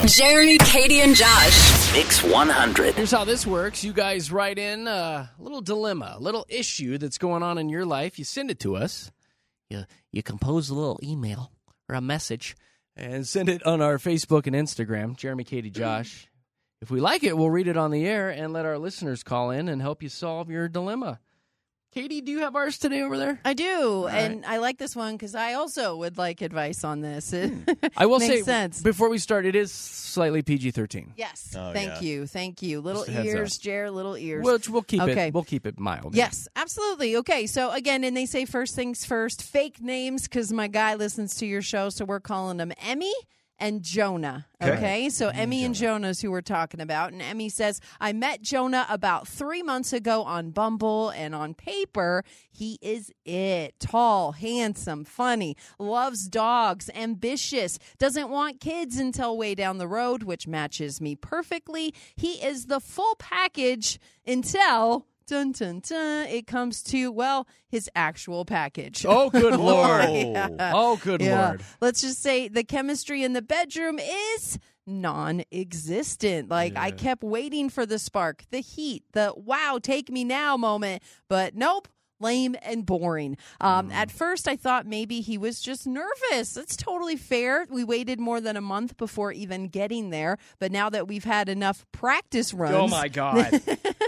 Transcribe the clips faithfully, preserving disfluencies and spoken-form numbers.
Jeremy, Katie, and Josh. Mix one hundred. Here's how this works. You guys write in a little dilemma, a little issue that's going on in your life. You send it to us. You, you compose a little email or a message and send it on our Facebook and Instagram, Jeremy, Katie, Josh. If we like it, we'll read it on the air and let our listeners call in and help you solve your dilemma. Katie, do you have ours today over there? I do, All and right. I like this one because I also would like advice on this. It I will makes say, sense. before we start, it is slightly P G thirteen. Yes, Oh, thank yeah. you, thank you. Little Just a heads ears, up. Jer, little ears. Which we'll keep Okay. it. We'll keep it mild. Yes, absolutely. Okay, so again, and they say first things first, fake names because my guy listens to your show, so we're calling them Emmy and Jonah. Okay, Okay. so Emmy and Jonah is who we're talking about. And Emmy says, I met Jonah about three months ago on Bumble, and on paper, he is it. Tall, handsome, funny, loves dogs, ambitious, doesn't want kids until way down the road, which matches me perfectly. He is the full package until... Dun, dun, dun. It comes to, well, his actual package. Oh, good Lord. Yeah. Oh, good Yeah. Lord. Let's just say the chemistry in the bedroom is non-existent. Like, I kept waiting for the spark, the heat, the wow, take me now moment, but nope. Lame and boring. Um, At first, I thought maybe he was just nervous. That's totally fair. We waited more than a month before even getting there. But now that we've had enough practice runs, Oh, my God.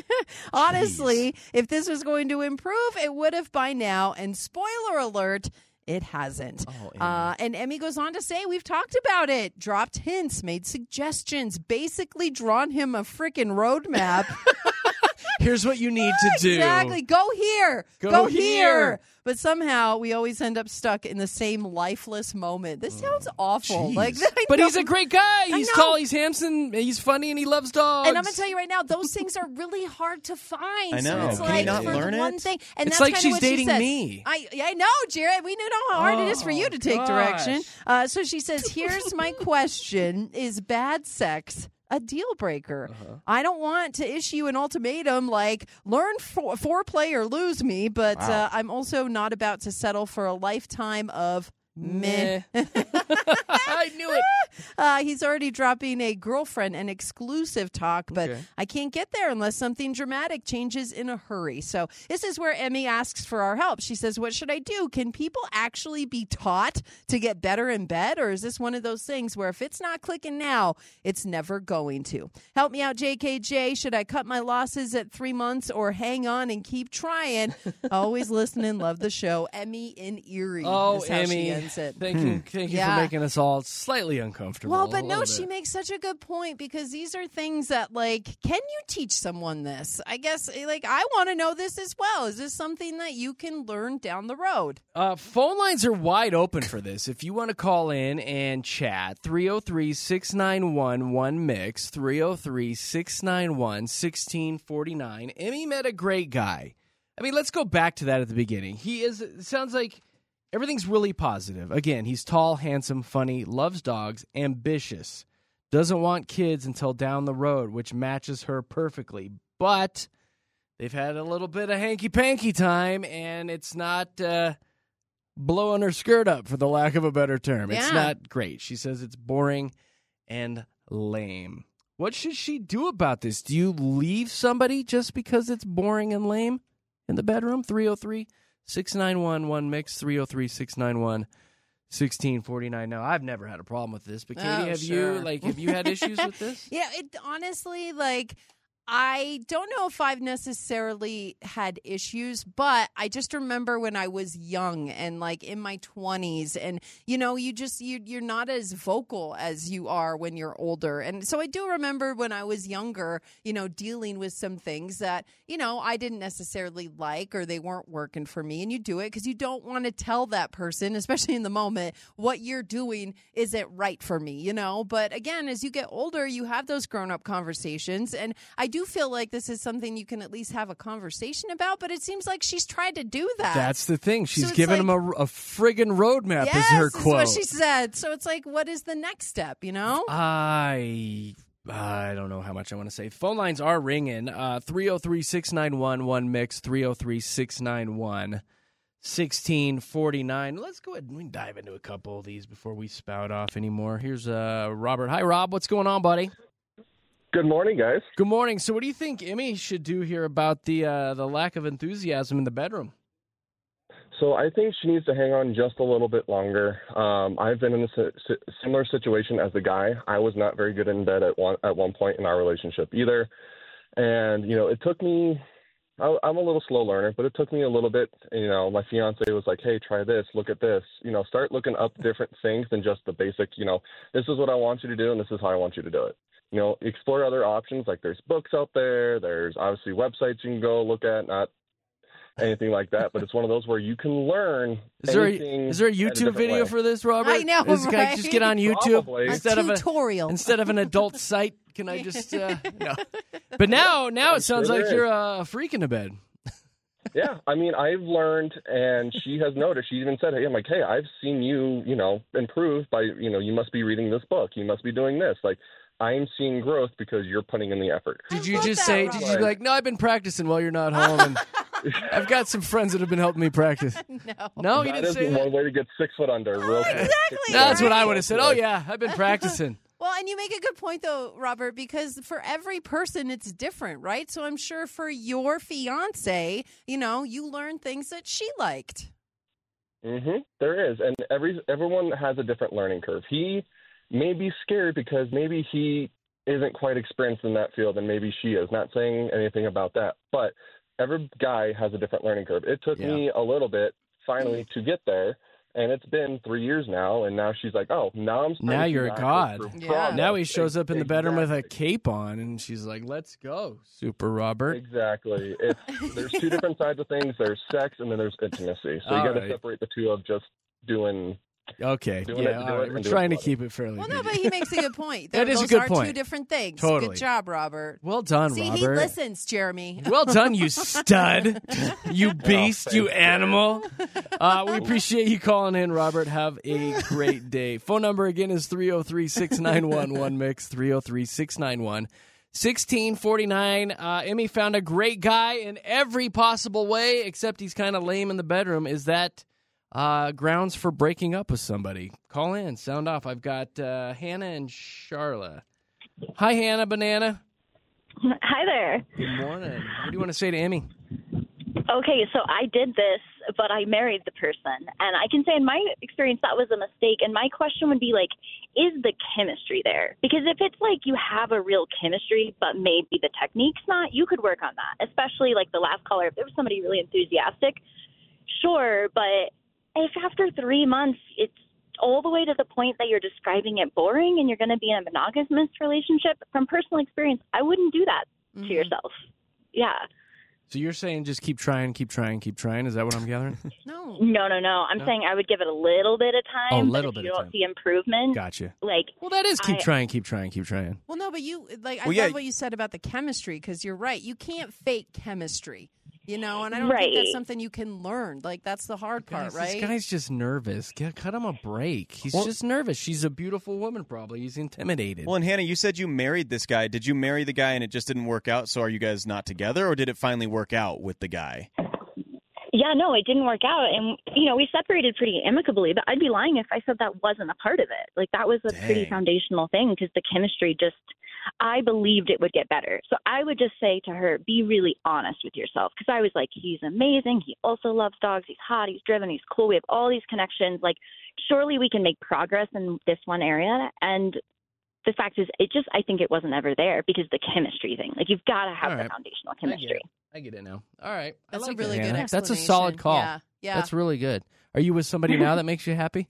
honestly, if this was going to improve, it would have by now. And spoiler alert, it hasn't. Oh, Emmy. uh, and Emmy goes on to say, we've talked about it, dropped hints, made suggestions, basically drawn him a freaking roadmap. Here's what you need to do. Exactly. Go here. Go Go, here. here. But somehow we always end up stuck in the same lifeless moment. This sounds awful. Jeez. Like, I but know. he's a great guy. He's know. tall, he's handsome, he's funny, and he loves dogs. And I'm going to tell you right now, those things are really hard to find. I know. So it's Can like you not for learn the one it? thing. And It's that's like kinda she's what she dating said. me. I I know, Jared. We know how hard it is for you to take Oh, direction. gosh. Uh, so she says, here's my question. Is bad sex a deal breaker? Uh-huh. I don't want to issue an ultimatum like learn for- foreplay or lose me, but uh, I'm also not about to settle for a lifetime of meh. I knew it. Uh, he's already dropping a girlfriend and exclusive talk, but Okay. I can't get there unless something dramatic changes in a hurry. So this is where Emmy asks for our help. She says, what should I do? Can people actually be taught to get better in bed? Or is this one of those things where if it's not clicking now, it's never going to? Help me out, J K J. Should I cut my losses at three months or hang on and keep trying? Always listening. Love the show. Emmy in Erie. Oh, is how she Emmy. ends it. Thank you, thank you Yeah. for making us all slightly uncomfortable. Well, a but no, little she bit. makes such a good point because these are things that, like, can you teach someone this? I guess, like, I want to know this as well. Is this something that you can learn down the road? Uh, phone lines are wide open for this. If you want to call in and chat, three oh three, six nine one, one mix, three oh three, six nine one, one six four nine. Emmy met a great guy. I mean, let's go back to that at the beginning. He is, it sounds like everything's really positive. Again, he's tall, handsome, funny, loves dogs, ambitious, doesn't want kids until down the road, which matches her perfectly. But they've had a little bit of hanky-panky time, and it's not uh, blowing her skirt up, for the lack of a better term. It's Yeah. not great. She says it's boring and lame. What should she do about this? Do you leave somebody just because it's boring and lame in the bedroom? three oh three, six nine one, one mix, three oh three, six nine one, one six four nine. Now, I've never had a problem with this, but Katie, Oh, have sure. you like have you had issues with this? Yeah, it honestly, like, I don't know if I've necessarily had issues, but I just remember when I was young and like in my twenties, and you know, you just you you're not as vocal as you are when you're older. And so I do remember when I was younger, you know, dealing with some things that, you know, I didn't necessarily like or they weren't working for me. And you do it because you don't want to tell that person, especially in the moment, what you're doing isn't right for me, you know. But again, as you get older, you have those grown-up conversations, and I do feel like this is something you can at least have a conversation about, but it seems like she's tried to do that. That's the thing. She's So it's giving like- him a, a friggin' roadmap, yes, is her is quote. what she said. So it's like, what is the next step, you know? I I don't know how much I want to say. Phone lines are ringing. Uh, three oh three, six nine one, one mix, three oh three, six nine one, one sixteen forty-nine. Let's go ahead and we can dive into a couple of these before we spout off anymore. Here's uh, Robert. Hi, Rob. What's going on, buddy? Good morning, guys. Good morning. So what do you think Emmy should do here about the uh, the lack of enthusiasm in the bedroom? So I think she needs to hang on just a little bit longer. Um, I've been in a si- similar situation as the guy. I was not very good in bed at one at one point in our relationship either. And, you know, it took me, I, I'm a little slow learner, but it took me a little bit. You know, my fiance was like, hey, try this, look at this. You know, start looking up different things than just the basic, you know, this is what I want you to do and this is how I want you to do it. You know, explore other options. Like there's books out there. There's obviously websites you can go look at, not anything like that, but it's one of those where you can learn. Is there a, anything is there a at YouTube different video way. for this, Robert? I know, Is, Can I right? just get on YouTube Probably. instead a of a tutorial. instead of an adult site? Can I just uh, no? But now, now it sounds sure like there you're a freak in the bed. Yeah, I mean, I've learned, and she has noticed. She even said, "Hey, I'm like, hey, I've seen you, you know, improve by, you know, you must be reading this book, you must be doing this. Like, I'm seeing growth because you're putting in the effort." Did I you love just that, say? Robert. Did you be like, no? I've been practicing while you're not home, and I've got some friends that have been helping me practice. No. No, you That didn't say is that. one way to get six foot under. Real quick. Exactly. No, that's what I right? would have said. Oh yeah, I've been practicing. Well, and you make a good point, though, Robert, because for every person, it's different, right? So I'm sure for your fiance, you know, you learn things that she liked. Mm-hmm. There is, and every everyone has a different learning curve. He may be scared because maybe he isn't quite experienced in that field, and maybe she is. Not saying anything about that, but every guy has a different learning curve. It took Yeah. me a little bit finally to get there, and it's been three years now. And now she's like, "Oh, now I'm starting Now to you're a actually god. prove Yeah. progress." Now he shows up in the bedroom with a Exactly. cape on, and she's like, "Let's go, Super Robert." Exactly. It's there's two different sides of things. There's sex, and then there's intimacy. So you All got to right. separate the two of just doing. Okay, Doing yeah, it, do all it, right. and We're do it trying to well. keep it fairly. Well, no, P G. but he makes a good point. That is a Those good are point. two different things. Totally. Good job, Robert. Well done, See, Robert. he listens, Jeremy. Well done, you stud, you beast, thanks, you sir. animal. Uh, we appreciate you calling in, Robert. Have a great day. Phone number again is three oh three, six nine one, one mix, three oh three, six nine one, sixteen forty-nine. Uh, Emmy found a great guy in every possible way, except he's kind of lame in the bedroom. Is that uh, grounds for breaking up with somebody? Call in, sound off. I've got uh, Hannah and Charla. Hi, Hannah Banana. Hi there. Good morning. What do you want to say to Emmy? Okay, so I did this, but I married the person. And I can say in my experience that was a mistake. And my question would be like, is the chemistry there? Because if it's like you have a real chemistry, but maybe the technique's not, you could work on that. Especially like the last caller, if there was somebody really enthusiastic, sure. But if after three months it's all the way to the point that you're describing it boring and you're going to be in a monogamous relationship, from personal experience, I wouldn't do that Mhm. to yourself. Yeah. So you're saying just keep trying, keep trying, keep trying. Is that what I'm gathering? No. No, no, no. I'm No? saying I would give it a little bit of time. Oh, a but little if bit you of don't time. see improvement, Gotcha. like, Well, that is keep I- trying, keep trying, keep trying. Well, no, but you like. I Well, yeah. love what you said about the chemistry because you're right. You can't fake chemistry, you know, and I don't think Right. that's something you can learn. Like that's the hard part, Guys, right? This guy's just nervous. Get, cut him a break. He's Well- just nervous. She's a beautiful woman, probably. He's intimidated. Well, and Hannah, you said you married this guy. Did you marry the guy and it just didn't work out? So are you guys not together, or did it finally work out with the guy? yeah, no, it didn't work out. And, you know, we separated pretty amicably, but I'd be lying if I said that wasn't a part of it. Like, that was a pretty Dang. foundational thing because the chemistry just, I believed it would get better. So I would just say to her, be really honest with yourself. Because I was like, he's amazing. He also loves dogs. He's hot. He's driven. He's cool. We have all these connections. Like, surely we can make progress in this one area. And the fact is, it just, I think it wasn't ever there because the chemistry thing. Like, you've got to have All the right. foundational I get chemistry. it. I get it now. All right. I That's like a really that, good Hannah. explanation. That's a solid call. Yeah, yeah. That's really good. Are you with somebody now that makes you happy?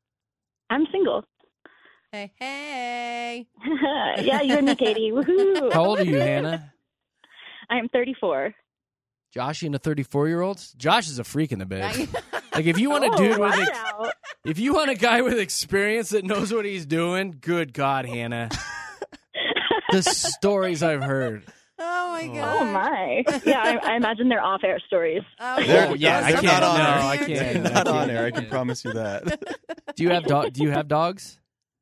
I'm single. Hey, hey. Yeah, you and me, Katie. Woohoo. How old are you, Hannah? I am thirty-four. Josh, you into thirty-four-year-olds? Josh is a freak in the bed. Like, if you want a Oh, dude with, watch ex- out. if you want a guy with experience that knows what he's doing, good God, Hannah. The stories I've heard. Oh my god. Oh my! Yeah, I, I imagine they're off-air stories. Oh, They're- Oh, yeah, they're I not can't. on No, air. I They're can't. Not I on can't. air, I can promise you that. Do you have dog? Do you have dogs?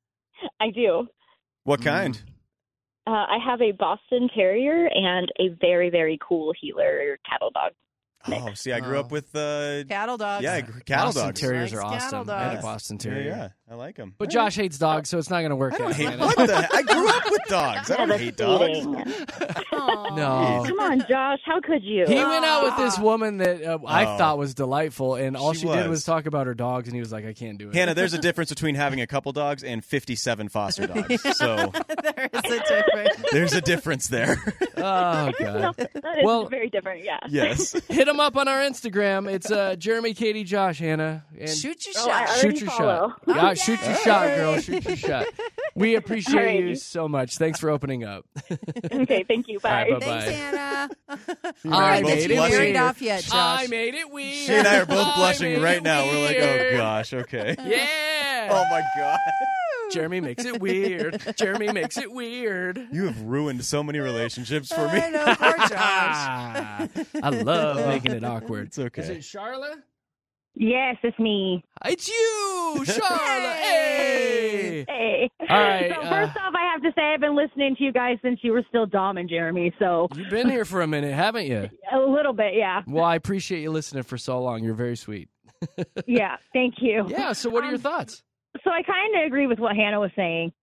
I do. What kind? Uh, I have a Boston Terrier and a very, very cool healer cattle dog. Oh, see, I grew up with uh, Cattle dogs. yeah, gr- cattle Boston dogs. Terriers are Likes cattle awesome. I had a dogs. Boston Yeah, Terrier. yeah, I like them. But Josh hates dogs, so it's not going to work I don't out. hate man. what the. I grew up with dogs. I don't hate dogs. Aw. No. Come on, Josh. How could you? He went out with this woman that uh, I Oh. thought was delightful, and all She she, did was. was talk about her dogs, and he was like, I can't do it. Hannah, there's a difference between having a couple dogs and fifty-seven foster dogs. So There is a difference. there's a difference there. Oh, No, God. that is Well- very different. Yeah. Yes. Hit him up on our Instagram. It's uh, Jeremy, Katie, Josh, Hannah. And Shoot your Oh, I shot. already shoot your follow. shot. Yeah, shoot your shot, girl. Shoot your shot. We appreciate you Alrighty. so much. Thanks for opening up. Okay. Thank you. Bye. All right, Thanks, Bye. Hannah. and I I are made both it you married blushing. off yet, Josh? I made it weird. She and I are both I blushing made right it now. We're like, weird. oh gosh, okay. Yeah. Oh my god. Jeremy makes it weird. Jeremy makes it weird. You have ruined so many relationships for me. I know, poor Josh. Ah, I love making it awkward. It's okay. Is it Charlotte? Yes, it's me. It's you, Charlotte. Hey. Hey. All right, So uh, first off, I have to say I've been listening to you guys since you were still Dom and Jeremy. So You've been here for a minute, haven't you? a little bit, yeah. Well, I appreciate you listening for so long. You're very sweet. Yeah. Thank you. Yeah, so what are your Um, thoughts? So I kind of agree with what Hannah was saying,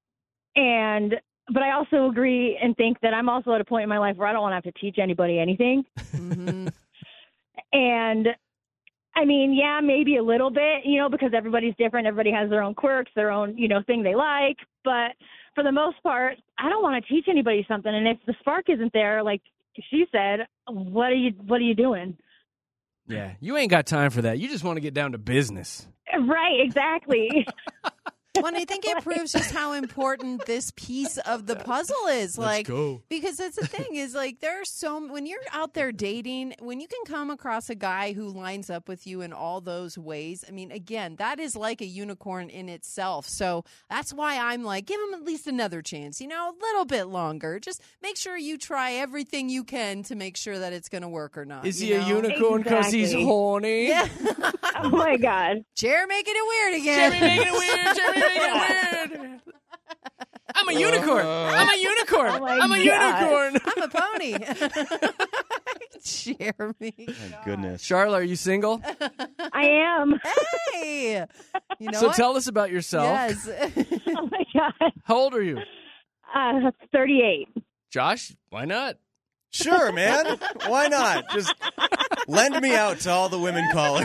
and but I also agree and think that I'm also at a point in my life where I don't want to have to teach anybody anything. hmm And I mean, yeah, maybe a little bit, you know, because everybody's different. Everybody has their own quirks, their own, you know, thing they like. But for the most part, I don't want to teach anybody something. And if the spark isn't there, like she said, what are you, what are you doing? Yeah, you ain't got time for that. You just want to get down to business. Right, exactly. Well, and I think it proves just how important this piece of the puzzle is. Like, go. because that's the thing is like there are so when you're out there dating, when you can come across a guy who lines up with you in all those ways. I mean, again, that is like a unicorn in itself. So that's why I'm like, give him at least another chance. You know, a little bit longer. Just make sure you try everything you can to make sure that it's going to work or not. Is you he know? a unicorn because he's Exactly. horny? Yeah. Oh my God. Chair making it weird again. Jeremy making it weird. Jeremy making it weird. I'm a unicorn. I'm a unicorn. Oh my I'm a God. unicorn. I'm a pony. Jeremy. My goodness. Charlotte, are you single? I am. Hey. You know so what? tell us about yourself. Yes. Oh my God. How old are you? Uh, thirty-eight. Josh, why not? Sure, man. Why not? Just lend me out to all the women callers.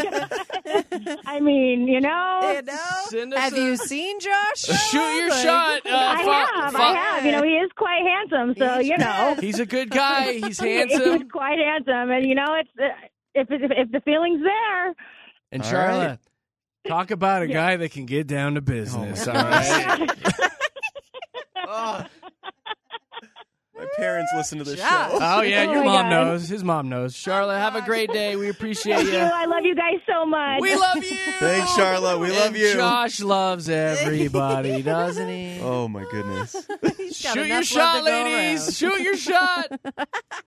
I mean, you know, You know? Send us Have a- you seen Josh? Shoot your Like- shot. Uh, I fo- have, fo- I have. You know, he is quite handsome, so you know, He's a good guy. He's he's handsome. quite handsome, and you know, it's uh, if if, if the feeling's there, And All Charlotte, right. talk about a Yeah. guy that can get down to business. Oh, all right. Oh. My parents listen to this Yeah. show. Oh yeah, Oh your my mom God. knows. His mom knows. Charlotte, have a great day. We appreciate thank you. you. I love you guys so much. We love you. Thanks, Charlotte. We love And you. Josh loves everybody, doesn't he? Oh my goodness. He's got Shoot enough your love shot, to go ladies. around. Shoot your shot.